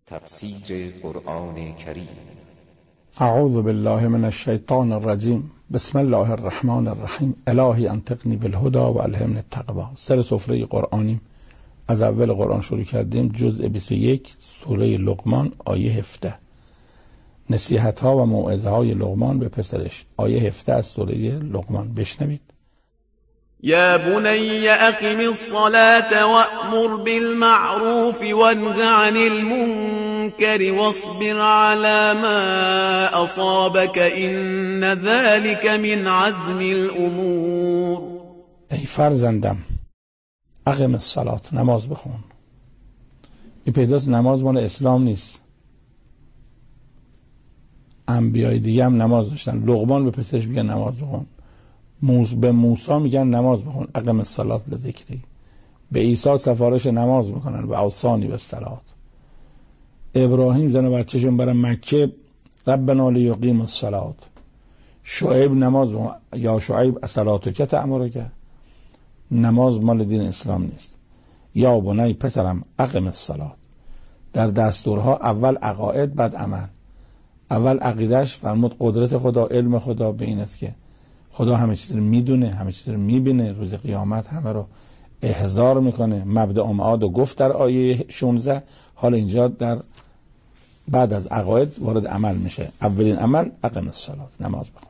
تفسیر قرآن کریم. اعوذ بالله من الشیطان الرجیم. بسم الله الرحمن الرحیم. الهی انطقنی بالهدی و الهمنی التقوی. سر سفره قرآنیم. از اول قرآن شروع کردیم. جزء 21 سوره لقمان آیه 17. نصیحت ها و موعظه های لقمان به پسرش. آیه 17 از سوره لقمان. بشنوید. يا بني أقم الصلاة وأمر بالمعروف وانه عن المنكر واصبر على ما أصابك إن ذلك من عزم الأمور. ای فرزندم اقم الصلاة، نماز بخون. این پیداست نماز مال اسلام نیست. انبیای دیگه هم نماز داشتن. لقمان به پسرش میگن نماز بخون. به موسی میگن نماز بخون. اقم الصلاة به ذکری. به عیسی سفارش نماز میکنن. به اوصانی به الصلاة. ابراهیم زن و بچه‌شون برن مکه ربنا لیقیم الصلاة. شعیب نماز بخون. یا شعیب الصلاتک تأمرک. نماز مال دین اسلام نیست. یا بنی پسرم اقم الصلاة. در دستورها اول عقاید بعد عمل. اول عقیدهش فرمود قدرت خدا، علم خدا به این است که خدا همه چیز رو میدونه، همه چیز رو میبینه، روز قیامت همه رو احضار میکنه. مبدأ معاد و گفت در آیه 16. حالا اینجا در بعد از عقاید وارد عمل میشه. اولین عمل اقم الصلاة، نماز بخون.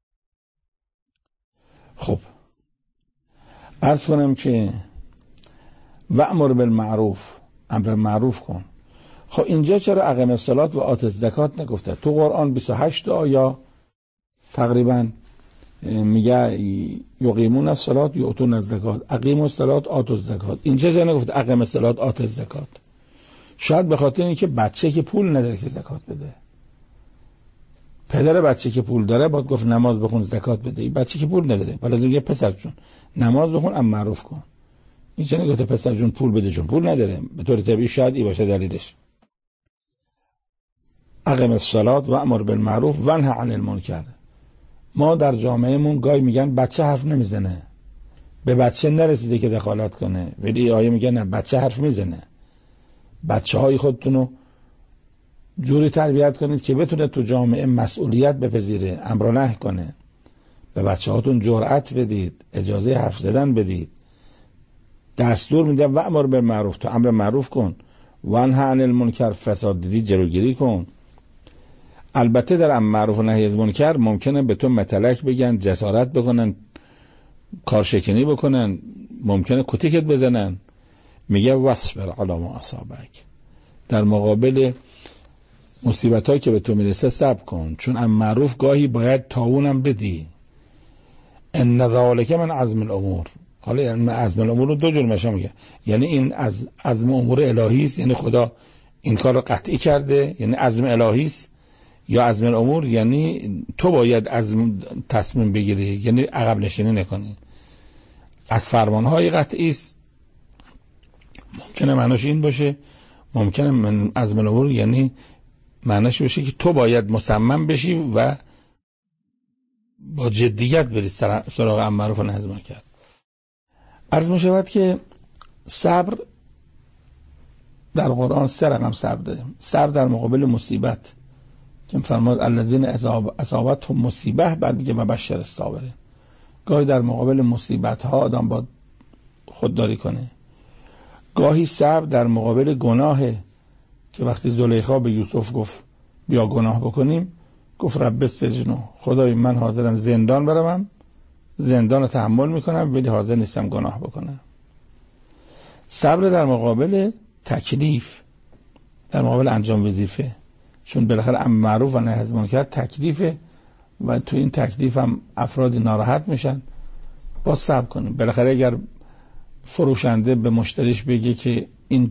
خب عرض کنم که وأمر بالمعروف، امر معروف کن. خب اینجا چرا اقم الصلاة و آت الزکات نگفته؟ تو قرآن 28 آیه تقریبا میگه یقیمون الصلاة یؤتون الزکات، اقیموا الصلاة آتوا الزکات. اینجا چرا نگفته اقم الصلاة آت الزکات؟ شاید به خاطر اینکه بچه که پول نداره که زکات بده. پدر بچه که پول داره باید گفت نماز بخون زکات بده. این بچه که پول نداره باید از میگه پسر جون نماز بخون امر معروف کن. این چه نگفته پسر جون پول بده چون پول نداره؟ به طور طبیعی شاید این باشه دلیلش. اقم الصلاة و امر بالمعروف و انه عن المنکر. ما در جامعهمون گاهی میگن بچه حرف نمیزنه، به بچه نرسیده که دخالت کنه، ولی آیه میگن نه بچه حرف میزنه. بچه های خودتونو جوری تربیت کنید که بتونه تو جامعه مسئولیت بپذیره، امر و نهی کنه. به بچه هاتون جرأت بدید، اجازه حرف زدن بدید. دستور میده و امر بالمعروف، تو امر معروف کن. و انه عن المنکر، فساد دیدی جلوگیری کن. البته در امر معروف و نهی از منکر ممکنه به تو متلک بگن، جسارت بکنن، کارشکنی بکنن، ممکنه کتکت بزنن. میگه واصبر علی ما اصابک، در مقابل مصیبتایی که به تو میرسه صبر کن، چون امر معروف گاهی باید تاونم بدی. ان ذلک من عزم الامور. حالا یعنی عزم الامور رو دو جور میگه، یعنی این از عزم امور الهی است، یعنی خدا این کار رو قطعی کرده، یعنی عزم الهی است. یا عزم الامور یعنی تو باید عزم تصمیم بگیری، یعنی عقب نشینی نکنی. از فرمانهای قطعی است. ممکنه معناش این باشه، ممکنه من عزم الامور یعنی معناش باشه که تو باید مصمم بشی و با جدیت بری سراغ امر معروف و نهی از منکر. عرض می شود که صبر در قرآن 3 رقم صبر داریم. صبر در مقابل مصیبت که فرمود الذین اصابتهم مصیبه، بعد میگه و بشر الصابرین. گاهی در مقابل مصیبت ها آدم باید خودداری کنه. گاهی صبر در مقابل گناهه که وقتی زلیخا به یوسف گفت بیا گناه بکنیم، گفت رب السجن، خدای من حاضرم زندان بروم، زندان رو تحمل میکنم ولی حاضر نیستم گناه بکنم. صبر در مقابل تکلیف، در مقابل انجام وظیفه، چون بالاخره امر معروف و نهی از منکر تکلیفه و تو این تکلیف هم افرادی ناراحت میشن. با صبر کنیم. بالاخره اگر فروشنده به مشتریش بگه که این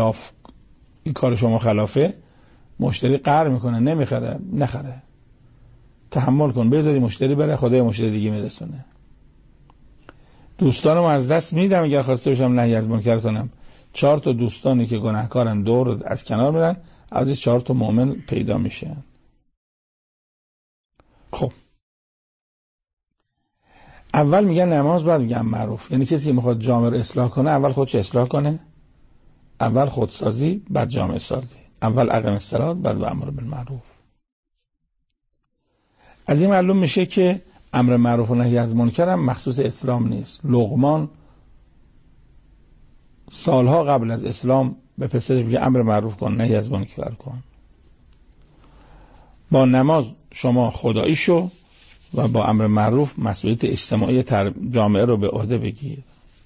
کار شما خلافه، مشتری قهر میکنه، نمیخره، نخره. تحمل کن، بذاری مشتری بره، خدای مشتری دیگه میرسونه. دوستانم از دست میدم اگر خواسته باشم نهی از منکر کنم. 4 تا دوستانی که گناهکارن دور از کنار میرن، از این 4 تا مؤمن پیدا میشه. خب اول میگن نماز، بعد میگن معروف. یعنی کسی که میخواد جامعه رو اصلاح کنه اول خودش اصلاح کنه، اول خودسازی بعد جامعه سازی. اول اقم الصلاة بعد و امر بالمعروف. از این معلوم میشه که امر معروف و نهی از منکر هم مخصوص اسلام نیست. لقمان سالها قبل از اسلام به پسرش میگه امر معروف کن نهی از منکر کن. با نماز شما خدایی شو و با امر معروف مسئولیت اجتماعی جامعه رو به عهده بگیر.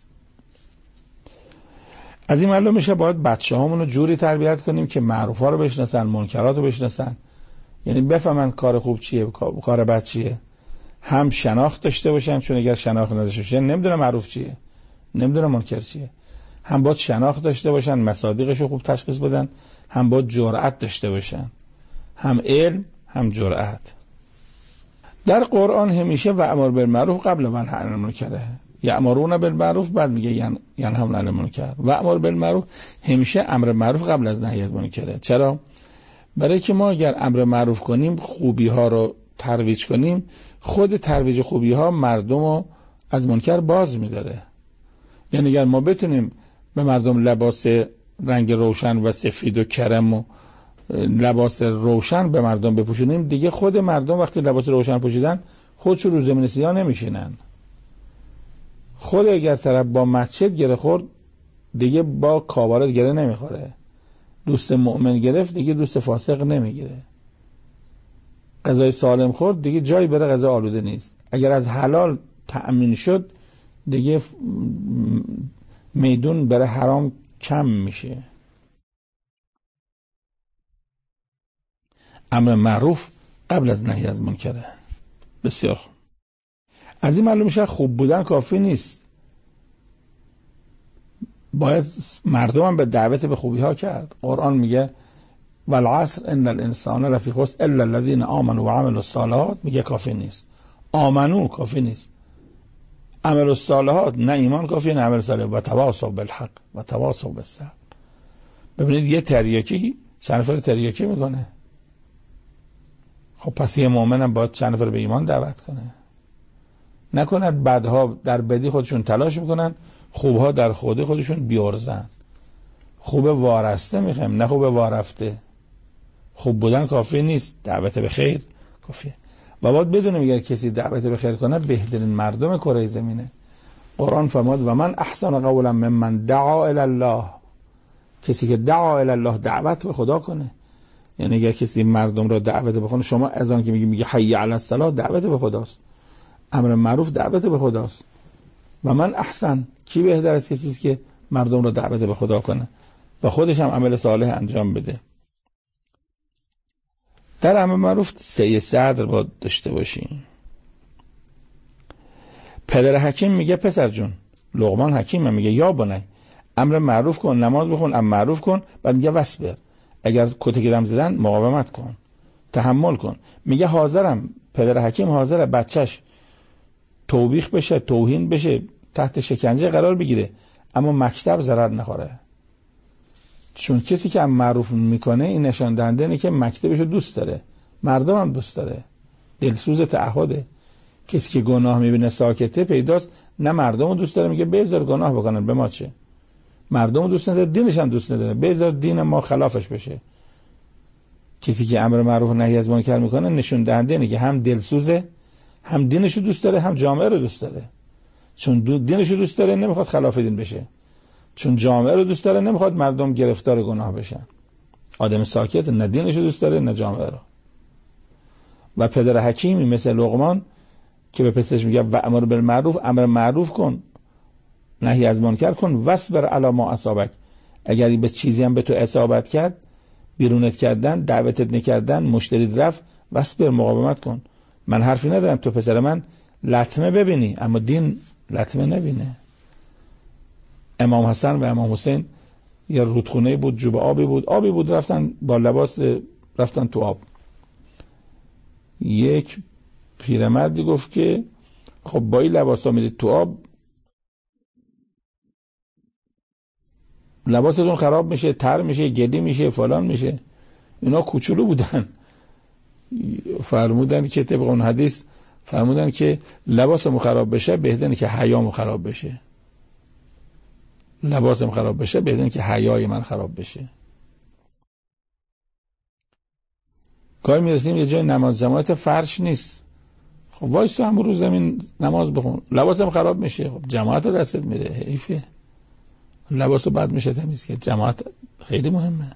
از این معلوم میشه باید بچه هامون رو جوری تربیت کنیم که معروف ها رو بشناسن، منکرات رو بشناسن، یعنی بفهمن کار خوب چیه، کار بد چیه. هم شناخت داشته باشن، چون اگر شناخت نداشته باشن نمیدونه معروف چیه، نمیدونه منکر چیه. هم باید شناخت داشته باشن، مصادیقش رو خوب تشخیص بدن، هم باید جرأت داشته باشن، هم علم هم جرأت. در قرآن همیشه و امر بالمعروف قبل و نهی عن المنکر، یأمرون بالمعروف بعد میگه ینهون عن المنکر. و امر بالمعروف همیشه امر معروف قبل از نهی از منکره. چرا؟ برای که ما اگر امر معروف کنیم، خوبی ها رو ترویج کنیم، خود ترویج خوبی ها مردم رو از منکر باز میداره. یعنی اگر ما بتونیم به مردم لباس رنگ روشن و سفید و کرم و لباس روشن به مردم بپوشونیم، دیگه خود مردم وقتی لباس روشن پوشیدن خودشو رو زمین سیاه نمیشینن. خود اگر طرف با مسجد گره خورد دیگه با کابارت گره نمیخوره. دوست مؤمن گرفت دیگه دوست فاسق نمیگیره. غذای سالم خورد دیگه جایی بره غذا آلوده نیست. اگر از حلال تأمین شد دیگه میدون برای حرام کم میشه. امر معروف قبل از نهی از منکره. بسیار خوب. از این معلوم میشه خوب بودن کافی نیست، باید مردم هم به دعوت به خوبی ها کرد. قرآن میگه والعصر ان الانسان لفی خسر الا الذين آمنوا وعملوا الصالحات. میگه کافی نیست. آمنو کافی نیست، عمل الصالحات نه ایمان کافی نه عمل صالح. و تواصوا بالحق و تواصوا بالصبر. ببینید یه تریاکی چند نفر تریاکی میکنه. خب پس یه مؤمن هم باید چند نفر به ایمان دعوت کنه. نکند بدها در بدی خودشون تلاش میکنن، خوبها در خودی خودشون بیارزن. خوب وارسته میخوایم نه خوب وارفته. خوب بودن کافی نیست، دعوت به خیر کافیه. و باید بدونیم اگر کسی دعوت به خیر کنه بهترین مردم کره زمینه. قرآن فرمود و من احسن قولا ممن دعا الی الله. کسی که دعا الی الله دعوت به خدا کنه. یعنی اگر کسی مردم را دعوت بکنه، شما از آن که میگه حی علی الصلاة دعوت به خداست، امر معروف دعوت به خداست. و من احسن، کی بهتر از کسی است که مردم را دعوت به خدا کنه و خودش هم عمل صالح انجام بده. در امر معروف سعی صدر باید داشته باشیم. پدر حکیم میگه پسر جون، لقمان حکیم میگه یا بنی امر معروف کن، نماز بخون، امر معروف کن. بعد میگه وصبر، اگر کتک دم زدن مقاومت کن، تحمل کن. میگه حاضرم، پدر حکیم حاضره بچهش توبیخ بشه، توهین بشه، تحت شکنجه قرار بگیره، اما مکتب ضرر نخوره. چون کسی که معروف میکنه این نشان دهنده اینه که مکتبشو دوست داره، مردم هم دوست داره، دلسوز تعهده. کسی که گناه میبینه ساکته پیداست، نه مردم رو دوست داره، میگه بذار گناه بکنن به ما چه. مردم رو دوست نداره، دینش هم دوست نداره، بذار دین ما خلافش بشه. کسی که امر معروف و نهی از منکر میکنه نشون دهنده اینه که هم دلسوزه، هم دینشو دوست داره، هم جامعه رو دوست داره. چون دینشو دوست داره نمیخواد خلاف دین بشه، چون جامعه رو دوست داره نمیخواد مردم گرفتار گناه بشن. آدم ساکت نه دینشو دوست داره نه جامعه رو. و پدر حکیمی مثل لقمان که به پسرش میگه و امر بالمعروف، امر معروف کن، نهی از منکر کن، واصبر علی ما اصابک. اگر به چیزی هم به تو اصابت کرد، بیرونت کردن، دعوتت نکردن، مشتریت رفت، واصبر، مقاومت کن. من حرفی ندارم تو پسر من لطمه ببینی اما دین لطمه نبینه. امام حسن و امام حسین یه رودخونه بود، جوب آبی بود رفتن با لباس رفتن تو آب. یک پیرمردی گفت که خب با این لباس ها میرید تو آب لباستون خراب میشه، تر میشه، گلی میشه، فلان میشه. اینا کوچولو بودن. فرمودن که طبق اون حدیث فرمودن که لباسم خراب بشه بهتره که حیام خراب بشه. لباسم خراب بشه بهتره که حیای من خراب بشه. گاهی میرسیم یه جای نماز جماعت فرش نیست، خب وایسا هم رو زمین نماز بخون، لباسم خراب میشه، خب جماعت دستت میره، حیفه، لباسو بعد میشه تمیز کرد. جماعت خیلی مهمه.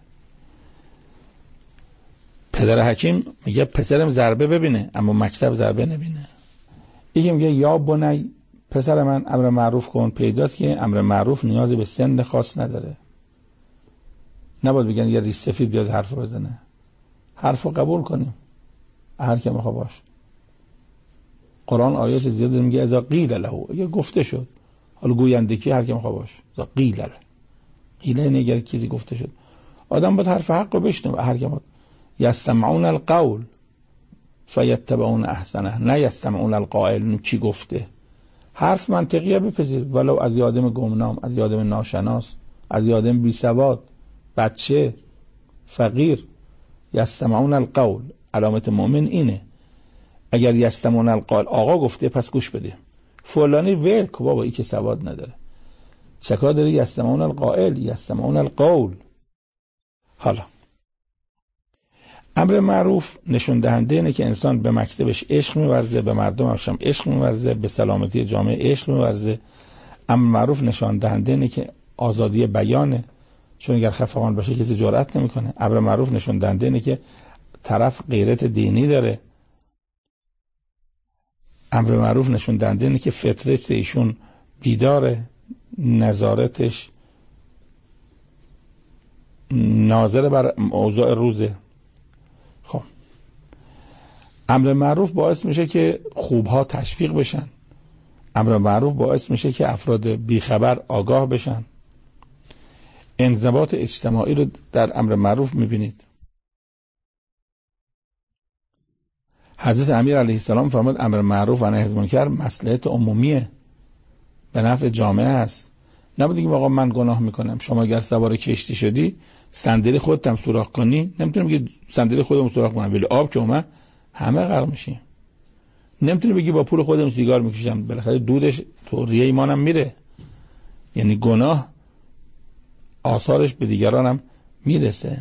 پدر حکیم میگه پسرم ضربه ببینه اما مکتب ضربه نبینه. یکی میگه یا بنی، پسر من امر معروف کن. پیداست که امر معروف نیازی به سن خاص نداره. نباید بگن یه ریش سفید بیاد حرف بزنه، حرفو قبول کنیم هر کی میخواد باشه. قرآن آیات زیاد میگه اذا قیل له، اگه گفته شد، حالا گوینده کی هر کی میخواد باشه، اذا قیل له، قیل اگر چیزی گفته شد آدم باید حرف حق رو بشنوه. هر کی میخواد یستمعون القول فیتبعون احسنه، نه یستمعون القائل کی گفته. حرف منطقیه بپذیر، ولو از یادم گمنام، از یادم ناشناس، از یادم بی سواد، بچه، فقیر. یستمعون القول، علامت مؤمن اینه. اگر یستمعون القول آقا گفته پس گوش بده، فلانی ول که بابا ای که سواد نداره، چکار داره یستمعون القائل، یستمعون القول. حالا امر معروف نشون دهنده اینه که انسان به مکتبش عشق می‌ورزه، به مردمش هم عشق می‌ورزه، به سلامتی جامعه عشق می‌ورزه. امر معروف نشون دهنده اینه که آزادی بیانه، چون اگر خفقان باشه کسی جرأت نمی‌کنه. امر معروف نشون دهنده اینه که طرف غیرت دینی داره. امر معروف نشون دهنده اینه که فطرت ایشون بیداره، نظارتش ناظر بر اوضاع روزه. خب امر معروف باعث میشه که خوبها تشویق بشن. امر معروف باعث میشه که افراد بیخبر آگاه بشن. انضباط اجتماعی رو در امر معروف میبینید. حضرت امیر علیه السلام فرمود امر معروف و نهی از منکر مصلحت عمومیه، به نفع جامعه است. نباید بگیم آقا من گناه میکنم، شما اگر سوار کشتی شدی صندلی خودت هم سوراخ کنی، نمیتونی بگی صندلی خودم سوراخ کنم ولی آب که اومد همه غرق میشیم. نمیتونی بگی با پول خودم سیگار میکشم، بالاخره دودش تو ریه ایمانم میره. یعنی گناه آثارش به دیگران هم میرسه.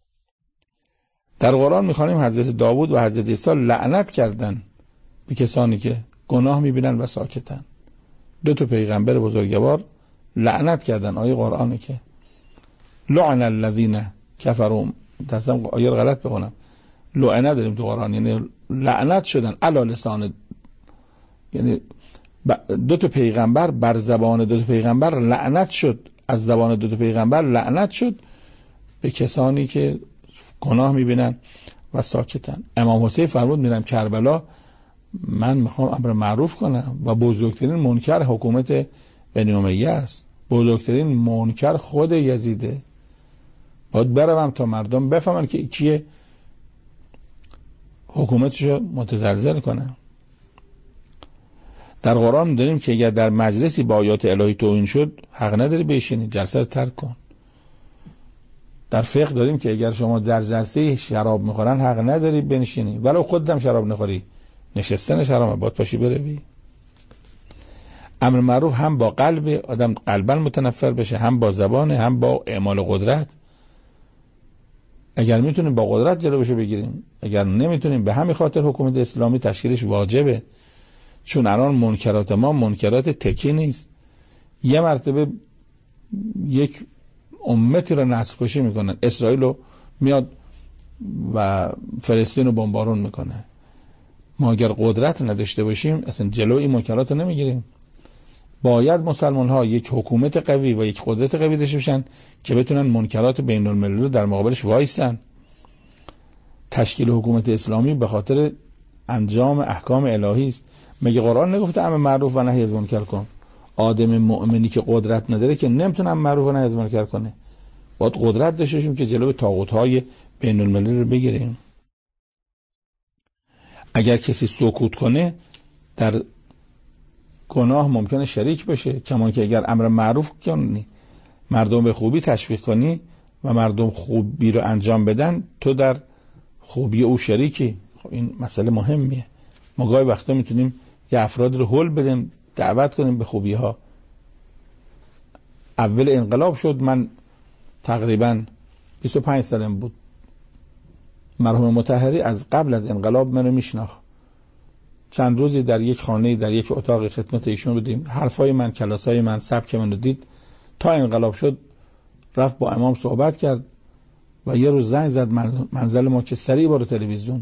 در قرآن میخوانیم حضرت داوود و حضرت عیسی لعنت کردن به کسانی که گناه میبینن و ساکتن. دو تا پیغمبر بزرگوار لعنت کردن. آیه قرآنه که لعن الذین کفروا، دستم آیه غلط بخونم، لعنت داریم تو قرآن، یعنی لعنت شدن علی لسان، یعنی دو تا پیغمبر بر زبان دو تا پیغمبر لعنت شد، از زبان دو تا پیغمبر لعنت شد به کسانی که گناه میبینن و ساکتن. امام حسین فرمود میرم کربلا من میخوام امر معروف کنم و بزرگترین منکر حکومت بنی امیه است، بزرگترین منکر خود یزیده. باید بروم تا مردم بفهمن که کیه، حکومتشو متزلزل کنه. در قرآن داریم که اگر در مجلسی با آیات الهی توهین شد حق نداری بشینی، جلسه رو ترک کن. در فقه داریم که اگر شما در جلسه شراب میخورن حق نداری بنشینی، ولو خودت هم شراب نخوری، نشستن شراب باید پاشی بروی. امر معروف هم با قلب آدم قلباً متنفر بشه، هم با زبان، هم با اعمال قدرت. اگر میتونیم با قدرت جلوشو بگیریم، اگر نمیتونیم به همین خاطر حکومت اسلامی تشکیلش واجبه. چون الان منکرات ما منکرات تکی نیست. یه مرتبه یک امتی رو نسل کشی میکنن، اسرائیل رو میاد و فلسطین رو بمبارون میکنه. ما اگر قدرت نداشته باشیم اصلا جلو این منکرات رو نمیگیریم. باید مسلمان ها یک حکومت قوی و یک قدرت قوی داشته باشن که بتونن منکرات بین المللی رو در مقابلش وایسن. تشکیل حکومت اسلامی به خاطر انجام احکام الهی است. مگه قرآن نگفته امر معروف و نهی از منکر کن؟ آدم مؤمنی که قدرت نداره که نمیتونه امر معروف و نهی از منکر کنه. باید قدرت داشته باشیم که جلوی طاغوت‌های بین المللی رو بگیریم. اگر کسی سکوت کنه در گناه ممکنه شریک بشه، کمان که اگر امر معروف کنی، مردم به خوبی تشویق کنی و مردم خوبی رو انجام بدن، تو در خوبی او شریکی. خب این مسئله مهمیه. ما گاهی وقتا میتونیم یه افراد رو هول بدیم، دعوت کنیم به خوبی ها. اول انقلاب شد، من تقریبا 25 سالم بود، مرحوم مطهری از قبل از انقلاب منو میشناخت. چند روزی در یک خانه در یک اتاق خدمت ایشون بودیم. حرفای من، کلاسای من، سبک من رو دید. تا انقلاب شد رفت با امام صحبت کرد و یه روز زنگ زد منزل ما که سریع برو تلویزیون.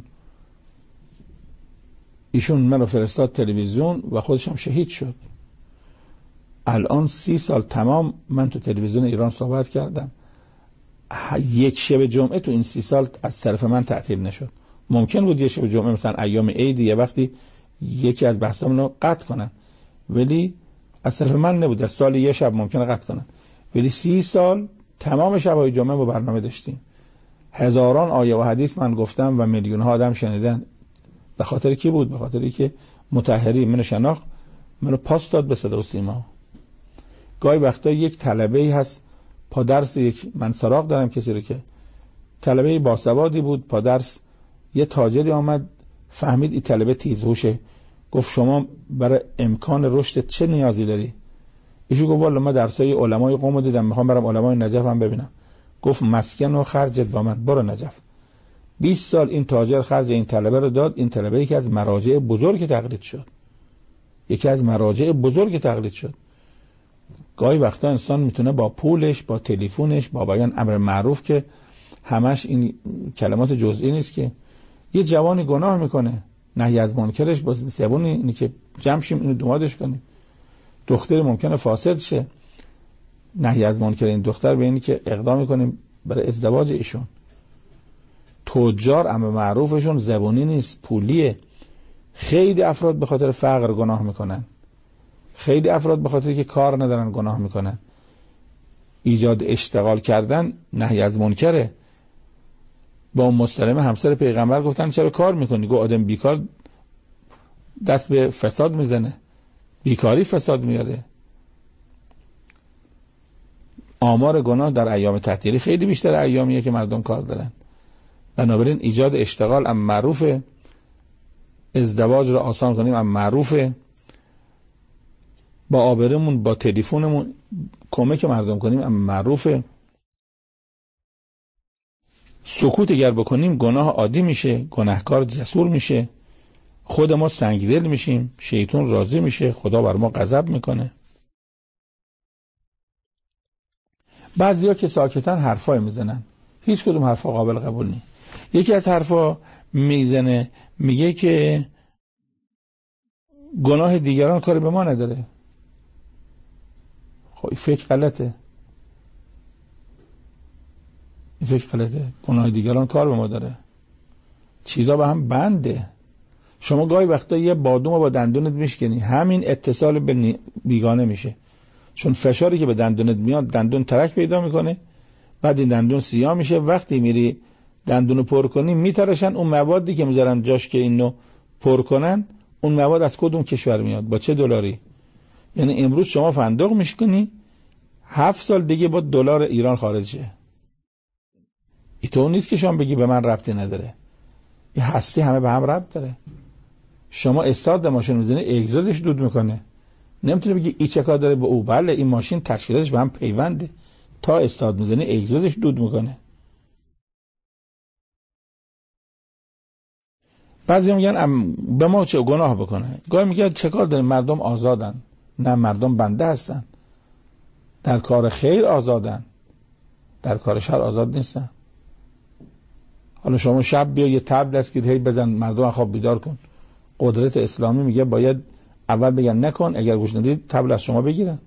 ایشون منو فرستاد تلویزیون و خودش هم شهید شد. الان 30 سال تمام من تو تلویزیون ایران صحبت کردم. یک شب جمعه تو این 30 سال از طرف من تعطیل نشد. ممکن بود یه شب جمعه مثلا ایام عید یه وقتی یکی از بحثامون رو قطع کنن، ولی از طرف من نبود. در سال یه شب ممکنه قطع کنن، ولی 30 سال تمام شب‌های جمعه با برنامه داشتیم. هزاران آیه و حدیث من گفتم و میلیون ها آدم شنیدن. به خاطر کی بود؟ به خاطری که مطهری منو شناخت، منو پاس داد به صدا و سیما. گاهی وقتا یک طلبه‌ای هست پادرس، من سراغ دارم کسی رو که طلبه باسوادی بود، پادرس یه تاجری آمد فهمید این طلبه تیزهوشه، گفت شما برای امکان رشد چه نیازی داری؟ ایشون گفت والا من درسای علمای قم دیدم، میخوام برم علمای نجف هم ببینم. گفت مسکن و خرجت با من، برو نجف. 20 سال این تاجر خرج این طلبه رو داد. این طلبه یکی از مراجع بزرگ تقلید شد. گاهی وقتا انسان میتونه با پولش، با تلفنش، با بیان امر معروف که همش این کلمات جزئی نیست، که یه جوانی گناه میکنه نهی از منکرش با زبونی اینی که جمع شیم اینو دمادش کنیم. دختر ممکنه فاسد شه، نهی از منکر این دختر به اینی که اقدام میکنیم برای ازدواج ایشون. تجار امر معروفشون زبونی نیست، پولیه. خیلی افراد به خاطر فقر گناه میکنن، خیلی افراد به خاطر که کار ندارن گناه میکنن. ایجاد اشتغال کردن نهی از منکره. با مستلمه همسر پیغمبر گفتن چرا کار میکنی؟ گفت آدم بیکار دست به فساد میزنه، بیکاری فساد میاره. آمار گناه در ایام تعطیلی خیلی بیشتر ایامیه که مردم کار دارن. بنابراین ایجاد اشتغال امر معروفه، ازدواج رو آسان کنیم امر معروفه، با آبرمون با تلفنمون کمک مردم کنیم امر معروفه. سکوت اگر بکنیم گناه عادی میشه، گناهکار جسور میشه، خود ما سنگدل میشیم، شیطان راضی میشه، خدا بر ما غضب میکنه. بعضیا که ساکتن حرفای میزنن، هیچ کدوم حرفا قابل قبول نیست. یکی از حرفا میزنه میگه که گناه دیگران کاری به ما نداره. خب این فکر غلطه. گناه دیگران کار به ما داره. چیزا به هم بنده. شما گاهی وقتا یه بادوم با دندونت میشکنی، همین اتصال به بیگانه میشه، چون فشاری که به دندونت میاد دندون ترک پیدا میکنه، بعد این دندون سیاه میشه. وقتی میری دندونو پر کنی میترشن اون موادی که میذارن جاش که اینو پر کنن، اون مواد از کدوم کشور میاد، با چه دلاری؟ یعنی امروز شما فندق میشکنی، 7 سال دیگه با دلار ایران خارج شه. اینطور نیست که شما بگی به من ربطی نداره. این هستی همه به هم ربط داره. شما استارت ماشین میزنی اگزوزش دود میکنه، نمیتونی بگی این چه کار داره به او. بله این ماشین تشکیلاتش به هم پیونده، تا استارت میزنی اگزوزش دود میکنه. بعضی میگن به ما چه گناه بکنه. گاهی میگن چه کار داره، مردم آزادن. نه، مردم بنده هستن. در کار خیر آزادن، در کار شر آزاد نیستن. حالا شما شب بیا یه تبل دستگیر هی بزن مردم خواب بیدار کن. قدرت اسلامی میگه باید اول بگن نکن، اگر گوش ندید تبل از شما بگیرن.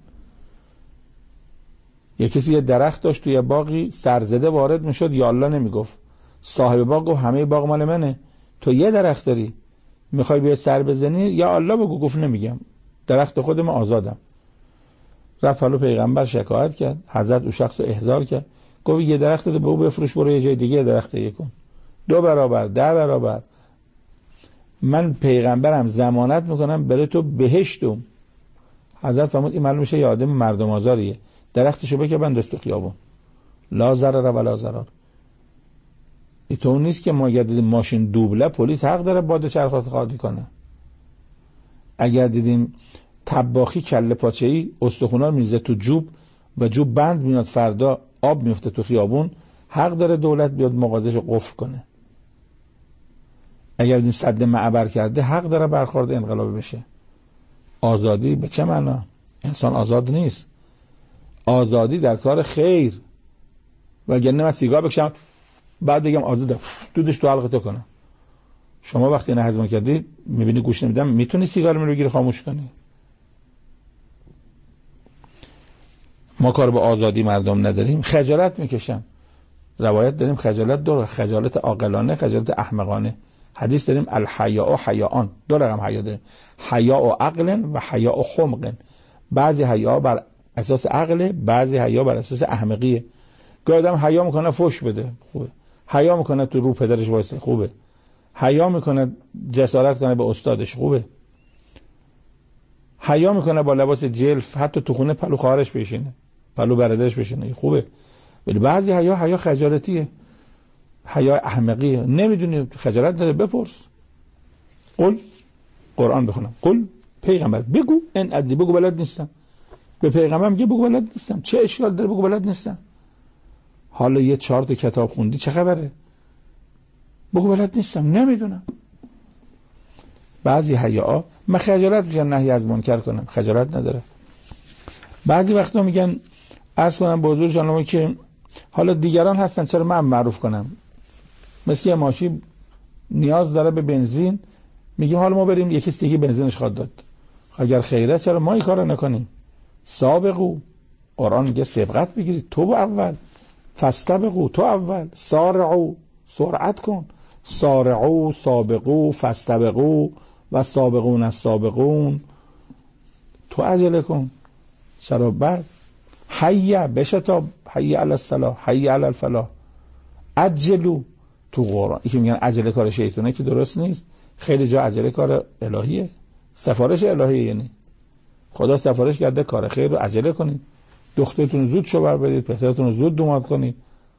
یه کسی یه درخت داشت توی باغی، سرزده وارد میشد یا الله نمیگفت. صاحب باغ گفت همه باغ مال منه، تو یه درخت داری میخوای بیا سر بزنی یا الله بگو. گفت نمیگم، درخت خودم آزادم. رفت حالا پیغمبر شکایت کرد، حضرت او شخص احضار کرد، گفت یه درخت به او بفروش، برو یه جای دیگه درخت یکون 2 برابر 10 برابر. من پیغمبرم ضمانت میکنم برای تو بهشتم. حضرت فرمود این معلوم میشه یه آدم مردم آزاریه، درختشو بکن دست تو خیابون، لا ضرر ولا ضرار. اینطور نیست که ما اگر دیدیم ماشین دوبله پلیس حق داره باد چرخات خالی کنه. اگر دیدیم طباخی کله پاچه‌ای استخونا میزه تو جوب و جوب بند میاد، فردا آب میفته تو خیابون، حق داره دولت بیاد مغازه‌شو قفل کنه. اگر این سد معبر کرده حق داره برخورد انقلاب بشه. آزادی به چه معنا؟ انسان آزاد نیست. آزادی در کار خیر. وگرنه من سیگار بکشم بعد بگم آزاده دودش تو حلقت کنم. شما وقتی نه هضم کردی میبینی گوش نمیدم، میتونی سیگار رو بگیری خاموش کنی؟ ما کار به آزادی مردم نداریم، خجالت میکشم. روایت داریم خجالت دو، خجالت عاقلانه، خجالت احمقانه. حدیث داریم الحیاء حیاءان، دو رقم حیا داریم، حیاء عقل و حیاء خمق. بعضی حیا بر اساس عقل، بعضی حیا بر اساس احمقیه. گاهی آدم حیا میکنه فحش بده، خوبه. حیا میکنه تو رو پدرش وایسه، خوبه. حیا میکنه جسارت کنه به استادش، خوبه. حیا میکنه با لباس جلف حتی تو خونه پلو خواهرش بشینه، پلو برادرش بشینه، خوبه. ولی بعضی حیا خجالتیه، حیا احمقیه. نمیدونی خجالت داره بپرس. قل قرآن بخونم، قل پیغمبر بگو ان ادری، بگو بلد نیستم. به پیغمبر میگه بگو بلد نیستم. چه اشکال داره بگو بلد نیستم؟ حالا یه 4 تا کتاب خوندی چه خبره؟ بگو بلد نیستم، نمیدونم. بعضی حیاء من خجالت میگن نهی از منکر کنم، خجالت نداره. بعضی وقتا میگن عرض کنم به حضور شما که حالا دیگران هستن چرا من معروف کنم؟ مثل یه ماشین نیاز داره به بنزین، میگیم حالا ما بریم یکی دیگه بنزینش خواد داد. اگر خیره چرا ما این کارو نکنیم؟ سابقو، قرآن میگه سبقت بگیرید، تو اول، فاستبقوا، تو اول، سارعو، سرعت کن، سارعو، سابقو، فاستبقوا و سابقون السابقون، تو عجله کن. چرا بعد حی بشتاب، حی علی الصلاح، حی علی الفلاح، عجلو. تو قرآن یکی میگن عجله کار شیطونه که درست نیست. خیلی جا عجله کار الهیه، سفارش الهیه. یعنی خدا سفارش کرده کار خیر رو عجله کنید، دخترتون زود شوهر بدید، پسرتون رو زود داماد کنید.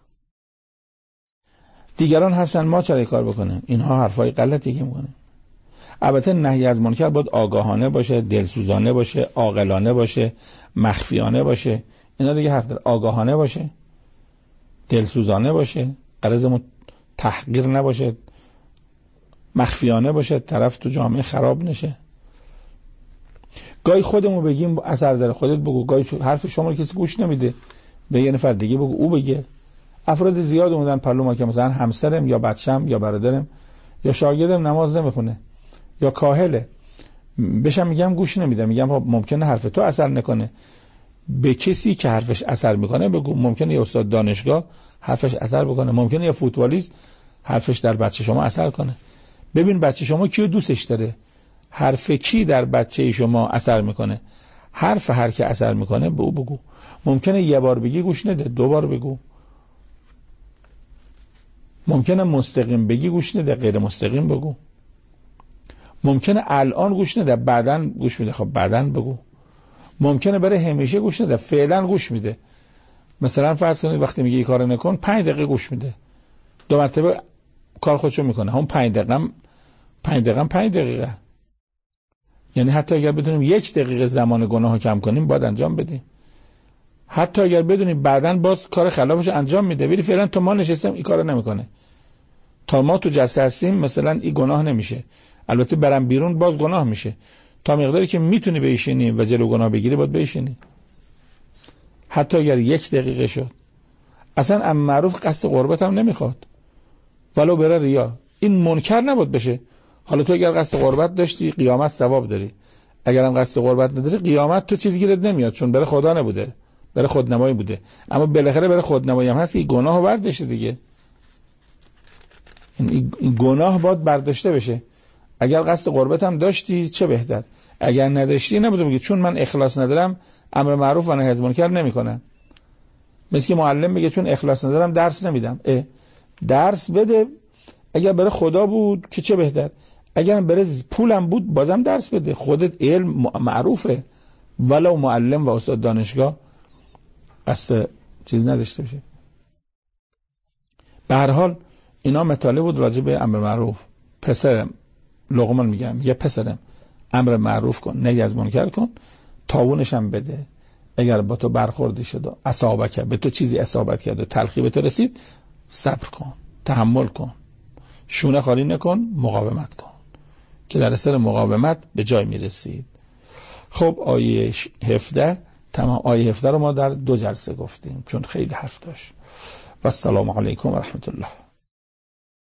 دیگران هستن ما چرا کار بکنیم؟ اینها حرفای غلطی که میکنیم. البته نهی از منکر باید آگاهانه باشه، دلسوزانه باشه، عاقلانه باشه، مخفیانه باشه. اینا دیگه حرف داره. آگاهانه باشه، دلسوزانه باشه، غرضمون تحقیر نباشه، مخفیانه باشه، طرف تو جامعه خراب نشه. گاهی خودمون بگیم اثر داره، خودت بگو. گاهی حرف شما رو کسی گوش نمیده، به یه نفر دیگه بگو، او بگه. افراد زیاد اومدن پلو ما که مثلا همسرم یا بچم یا برادرم یا شاگردم نماز نمیخونه یا کاهله، بشم میگم گوش نمیدم، میگم ممکنه حرف تو اثر نکنه. به کسی که حرفش اثر میکنه بگو. ممکنه یه استاد دانشگاه حرفش اثر بکنه، ممکنه یه فوتبالیست حرفش در بچه شما اثر کنه. ببین بچه شما کیو دوستش داره، حرف کی در بچه شما اثر میکنه. حرف هر کی اثر میکنه به او بگو. ممکنه یه بار بگی گوش نده، 2 بار بگو. ممکنه مستقیم بگی گوش نده، غیر مستقیم بگو. ممکنه الان گوش نده، بعداً گوش میده، خب بعداً بگو. ممکنه برای همیشه گوش نده، فعلا گوش میده. مثلا فرض کنید وقتی میگه این کارو نکن 5 دقیقه گوش میده، 2 مرتبه کار خودشو میکنه، هم 5 دقیقه. یعنی حتی اگر بدونیم 1 دقیقه زمان گناهو کم کنیم باید انجام بدیم. حتی اگر بدونیم بعداً باز کار خلافش انجام میده، ولی فعلا تا ما نشستیم این کارو نمیکنه، تا ما تو جلسه هستیم مثلا این گناه نمیشه. البته برم بیرون باز گناه میشه. تا مقداری که میتونی بشینی و جلو گناه بگیری باید بشینی، حتی اگر 1 دقیقه شد. اصلا امر معروف قصد قربت هم نمیخواد، ولو بره ریا. این منکر نبود بشه. حالا تو اگر قصد قربت داشتی قیامت ثواب داری، اگر هم قصد قربت نداری قیامت تو چیزی گیرت نمیاد، چون برای خدا نبوده، برای خودنمایی بوده. اما بالاخره برای خودنمایی هم هست، این گناهو برداشته دیگه. این گناه باید برداشته بشه. اگر قصد قربت هم داشتی چه بهتر، اگر نداشتی نبوده بگی چون من اخلاص ندارم امر معروف و نهی از منکر نمیکنم. مثل که معلم میگه چون اخلاص ندارم درس نمیدم. درس بده، اگر برای خدا بود که چه بهتر، اگر برای پولم بود بازم درس بده. خودت علم معروفه، ولو معلم و استاد دانشگاه قصد چیز نداشته باشه. به هر حال اینا مطالب بود راجع به امر معروف. پسرم لقمان میگه پسرم امر معروف کن، نهی از منکر کن، تاوونش هم بده. اگر با تو برخوردی شد، اصابک، به تو چیزی اصابت کرد و تلخی به تو رسید، صبر کن، تحمل کن. شونه خالی نکن، مقاومت کن که در اثر مقاومت به جای میرسید. خب آیه 17 تمام. آیه 17 رو ما در 2 جلسه گفتیم چون خیلی حرف داشت. و السلام علیکم و رحمت الله.